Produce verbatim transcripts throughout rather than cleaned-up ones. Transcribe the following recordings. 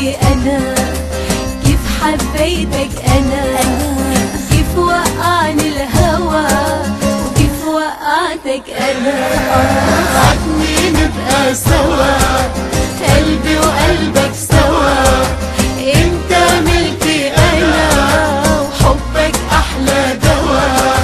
حالي أنا، كيف حبيتك أنا، كيف وقعني الهوى وكيف وقعتك أنا. عدني نبقى سوا، قلبي وقلبك سوا، انت ملكي أنا وحبك أحلى دوا.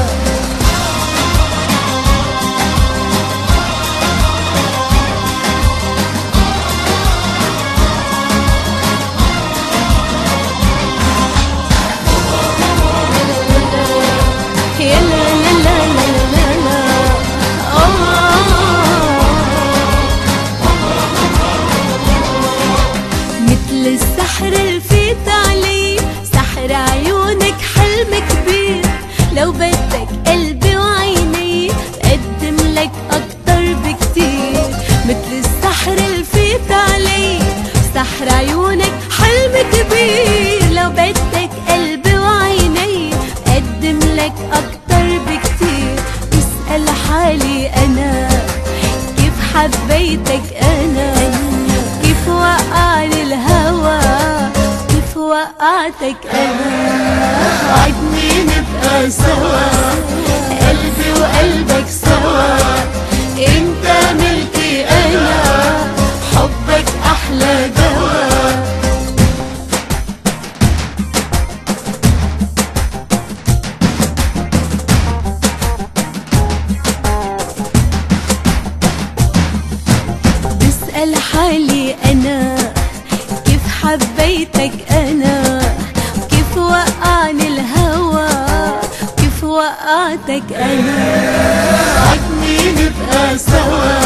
السحر الفيت علي، سحر عيونك حلم كبير، لو بدك قلبي وعيني بقدم لك أكتر بكتير. مثل السحر الفيت علي، سحر عيونك حلم كبير، لو بدك قلبي وعيني بقدم لك أكتر بكتير. بسأل حالي أنا، كيف حبيتك أنا، كيف وقعني الهوى كيف وقعتك أنا. عدني نبقى سوا، قلبي وقلبك سوا، انت ملكي أنا حبك أحلى دوا. بسأل حالي أنا، كيف حبيتك أنا، كيف وقعني الهوى كيف وقعتك أنا. عدني نبقى سوا،